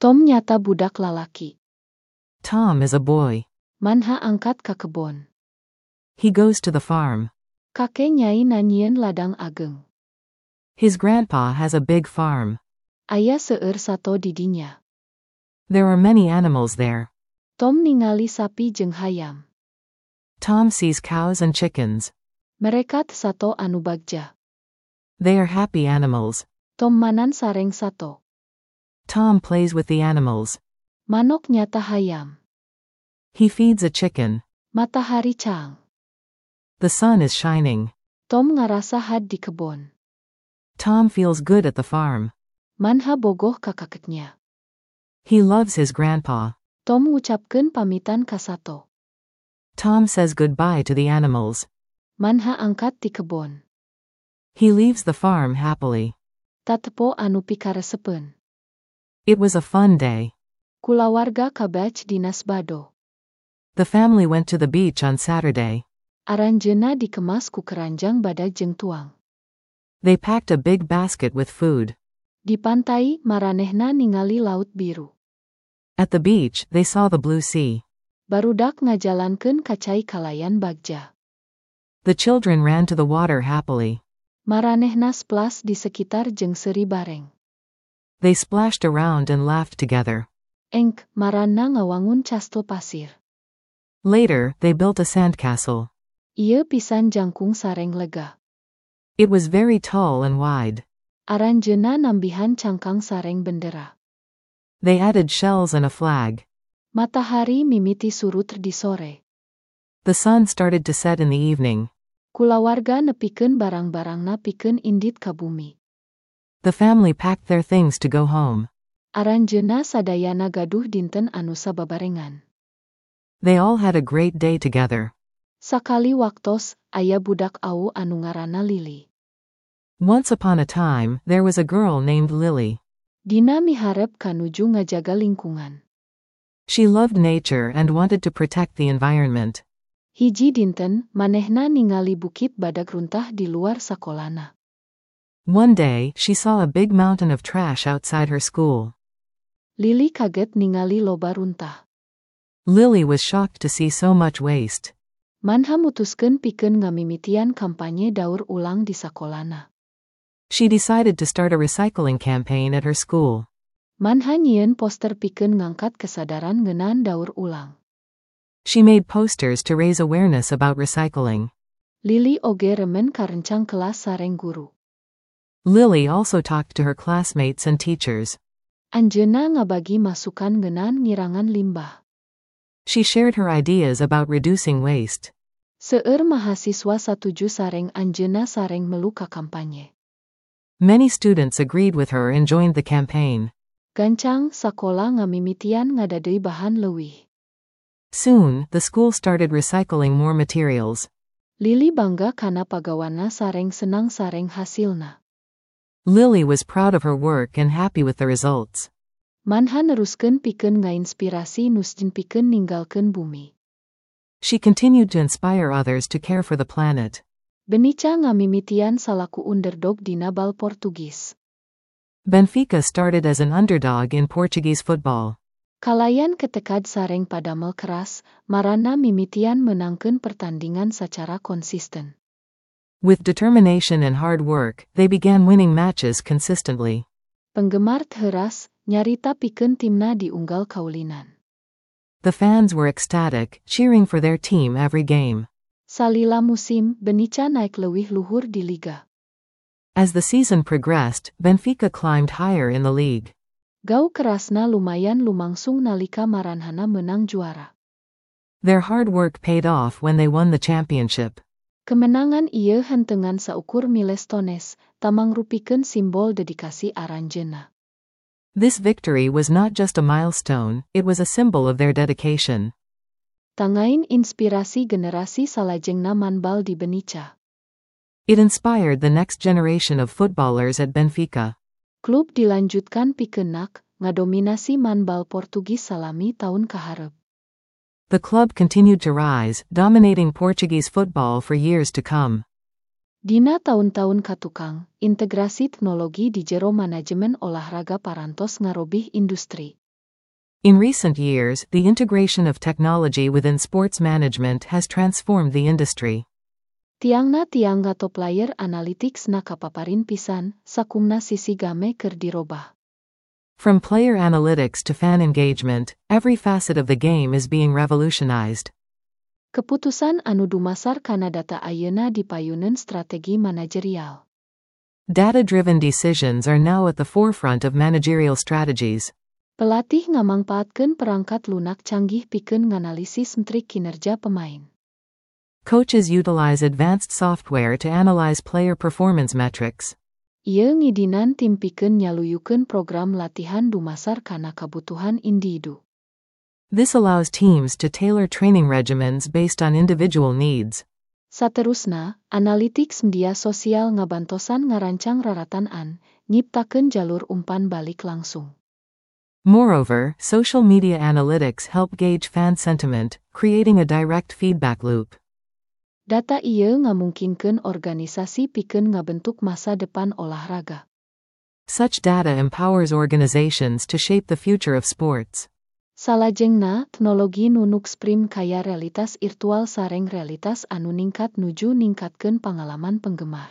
Tom nyata budak lalaki. Tom is a boy. Manha angkat ka kebon. He goes to the farm. Kakek nyai nanyieun ladang ageng. His grandpa has a big farm. Aya seueur sato di dinya. There are many animals there. Tom ningali sapi jeung hayam. Tom sees cows and chickens. Mereka teu sato anu bagja. They are happy animals. Tom manan sareng sato. Tom plays with the animals. Manok nyata hayam. He feeds a chicken. Matahari cang. The sun is shining. Tom ngarasa had di kebon. Tom feels good at the farm. Manha bogoh ka kakeknya. He loves his grandpa. Tom ngucapkeun pamitan ka sato. Tom says goodbye to the animals. Manha angkat di kebon. He leaves the farm happily. Tatepo anu pikaresepeun. It was a fun day. Kulawarga kabach dinas bado. The family went to the beach on Saturday. Aranjeuna dikemas ku keranjang badag jeung tuang. They packed a big basket with food. Di pantai, maranehna ningali laut biru. At the beach, they saw the blue sea. Barudak ngajalankeun kacai kalayan bagja. The children ran to the water happily. Maranehna splas di sekitar jeung seuri bareng. They splashed around and laughed together. Engk, maranna ngawangun castel pasir. Later, they built a sandcastle. Ieu pisan jangkung sareng lega. It was very tall and wide. Aranjeuna nambihan cangkang sareng bendera. They added shells and a flag. Matahari mimiti surut di sore. The sun started to set in the evening. Kulawarga nepikeun barang-barangna pikeun indit ka bumi. The family packed their things to go home. Aranjeuna sadayana gaduh dinten anu sababarengan. They all had a great day together. Sakali waktos, aya budak awu anu ngaranna Lily. Once upon a time, there was a girl named Lily. Dina miharep kanuju ngajaga lingkungan. She loved nature and wanted to protect the environment. Hiji dinten, manehna ningali bukit badag runtah di luar sakolana. One day, she saw a big mountain of trash outside her school. Lily kaget ningali loba runtah. Lily was shocked to see so much waste. Manha mutuskeun pikeun ngamimitian kampanye daur ulang di sakolana. She decided to start a recycling campaign at her school. Manha nyieun poster pikeun ngangkat kesadaran ngeunaan daur ulang. She made posters to raise awareness about recycling. Lily oge remen ka rencang kelas sareng guru. Lily also talked to her classmates and teachers. Anjeunna ngabagi masukan ngeunaan ngirangan limbah. She shared her ideas about reducing waste. Seueur mahasiswa satuju sareng anjeunna sareng melu ka kampanye. Many students agreed with her and joined the campaign. Gancang sakola ngamimitian ngadadeui bahan leuwih. Soon, the school started recycling more materials. Lily bangga kana pagawana sareng senang sareng hasilna. Lily was proud of her work and happy with the results. Manha neruskeun pikeun ngainspirasi nusjin pikeun ninggalkeun bumi. She continued to inspire others to care for the planet. Benica ngamimitian salaku underdog dina bal Portugis. Benfica started as an underdog in Portuguese football. Kalayan ketekad sareng padamel keras, marana mimitian menangkeun pertandingan secara konsisten. With determination and hard work, they began winning matches consistently. Penggemar heuras, nyarita pikeun timna diunggal kaulinan. The fans were ecstatic, cheering for their team every game. Salila musim, Benica naik leuwih luhur di liga. As the season progressed, Benfica climbed higher in the league. Gau kerasna lumayan lumangsung nalika maranhana menang juara. Their hard work paid off when they won the championship. Kemenangan ieu hentengan saukur milestones, tamangrupikeun simbol dedikasi aranjeuna. This victory was not just a milestone, it was a symbol of their dedication. Tangain inspirasi generasi salajengna manbal di Benica. It inspired the next generation of footballers at Benfica. Klub dilanjutkan pikeunnak, ngadominasi manbal Portugis salami taun kaharep. The club continued to rise, dominating Portuguese football for years to come. Dina tahun-tahun katukang, integrasi teknologi di jero manajemen olahraga parantos ngarobih industri. In recent years, the integration of technology within sports management has transformed the industry. Tiangna top player analytics na kapaparin pisan, sakumna sisi game keur dirobah. From player analytics to fan engagement, every facet of the game is being revolutionized. Keputusan anu dumasar kana data ayeuna dipayuneun strategi manajerial. Data-driven decisions are now at the forefront of managerial strategies. Pelatih ngamangpaatkeun perangkat lunak canggih pikeun nganalisis metrik kinerja pemain. Coaches utilize advanced software to analyze player performance metrics. Ieu ngidinan tim pikeun nyaluyukeun program latihan dumasar kana kabutuhan individu. This allows teams to tailor training regimens based on individual needs. Saterusna, analytics media sosial ngabantosan ngarancang rarataan, nyiptakeun jalur umpan balik langsung. Moreover, social media analytics help gauge fan sentiment, creating a direct feedback loop. Data ieu ngamungkinkeun organisasi pikeun ngabentuk masa depan olahraga. Such data empowers organizations to shape the future of sports. Salajengna, teknologi nunuk sprim kaya realitas virtual sareng realitas anu ningkat nuju ningkatkeun pengalaman penggemar.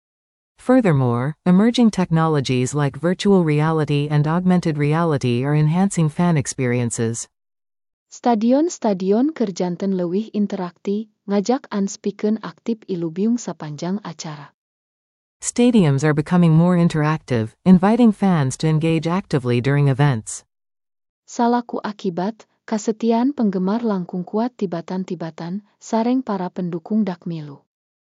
Furthermore, emerging technologies like virtual reality and augmented reality are enhancing fan experiences. Stadion-stadion keur janten leuwih interakti, ngajak anspikeun aktip ilubiung sapanjang acara. Stadiums are becoming more interactive, inviting fans to engage actively during events. Salaku akibat, kasetiaan penggemar langkung kuat tibatan-tibatan, sareng para pendukung dak milu.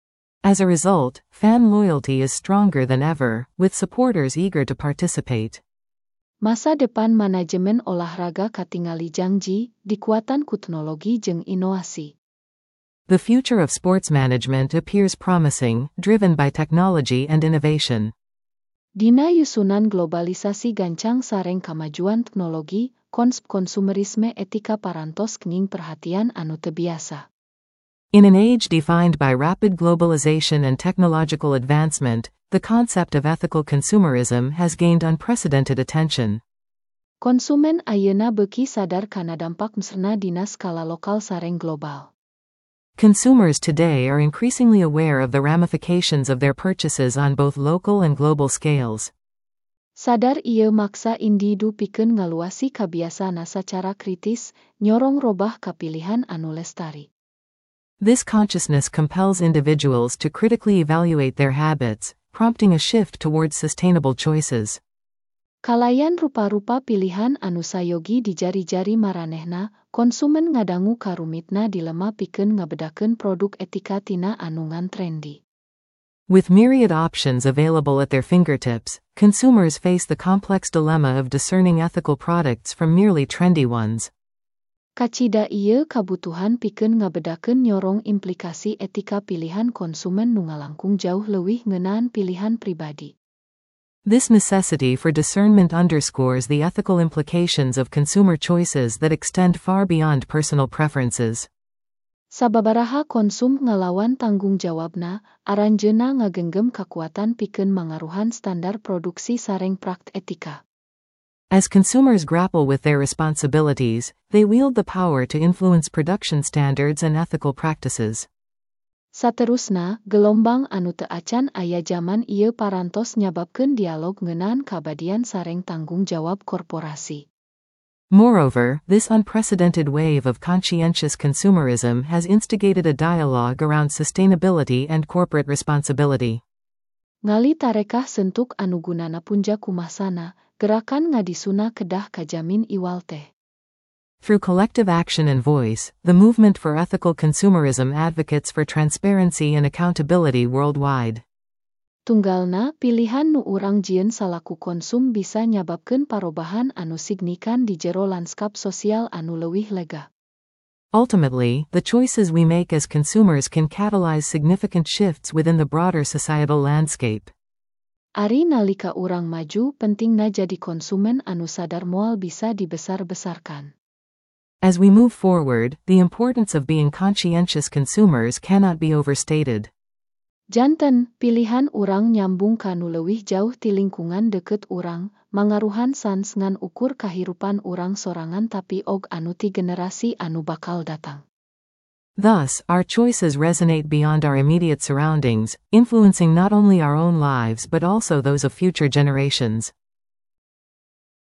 As a result, fan loyalty is stronger than ever, with supporters eager to participate. Masa depan manajemen olahraga katingali janji, dikuatan ku teknologi jeung inovasi. The future of sports management appears promising, driven by technology and innovation. Dina yusunan globalisasi gancang sareng kamajuan teknologi, konsep konsumerisme etika parantos kenging perhatian anu teu biasa. In an age defined by rapid globalization and technological advancement, the concept of ethical consumerism has gained unprecedented attention. Konsumen ayeuna beuki sadar kana dampak mesrna dina skala lokal sareng global. Consumers today are increasingly aware of the ramifications of their purchases on both local and global scales. Sadar ieu maksa individu pikeun ngaluasi kabiasaana sacara kritis, nyorong robah kapilihan anu lestari. This consciousness compels individuals to critically evaluate their habits, prompting a shift towards sustainable choices. Kalayan rupa-rupa pilihan anu sayogi di jari-jari maranehna, konsumen ngadangu karumitna dilema pikeun ngabedakeun produk etika tina anu ngan trendy. With myriad options available at their fingertips, consumers face the complex dilemma of discerning ethical products from merely trendy ones. Kacida ieu kabutuhan pikeun ngabedakeun nyorong implikasi etika pilihan konsumen nu ngalangkung jauh leuwih ngeunaan pilihan pribadi. This necessity for discernment underscores the ethical implications of consumer choices that extend far beyond personal preferences. Sababaraha konsum ngalawan tanggung jawabna, aranjeuna ngagenggem kakuatan pikeun mangaruhan standar produksi sareng prakt etika. As consumers grapple with their responsibilities, they wield the power to influence production standards and ethical practices. Saterusna, gelombang anu teu acan aya jaman ieu parantos nyababkeun dialog ngeunaan kabadian sareng tanggung jawab korporasi. Moreover, this unprecedented wave of conscientious consumerism has instigated a dialogue around sustainability and corporate responsibility. Ngali tarekah sentuk anu gunana punja kumasana, gerakan ngadisuna kedah kajamin iwal teh. Through collective action and voice, the movement for ethical consumerism advocates for transparency and accountability worldwide. Tunggalna, pilihan nu urang jieun salaku konsum bisa nyababkeun parobahan anu signifikan di jero lanskap sosial anu leuwih lega. Ultimately, the choices we make as consumers can catalyze significant shifts within the broader societal landscape. Ari nalika urang maju, pentingna jadi konsumen anu sadar moal bisa dibesar-besarkan. As we move forward, the importance of being conscientious consumers cannot be overstated. Janten, pilihan urang nyambung kanu leuwih jauh ti lingkungan deket urang, mangaruhan sans ngan ukur kahirupan urang sorangan tapi og anu ti generasi anu bakal datang. Thus, our choices resonate beyond our immediate surroundings, influencing not only our own lives but also those of future generations.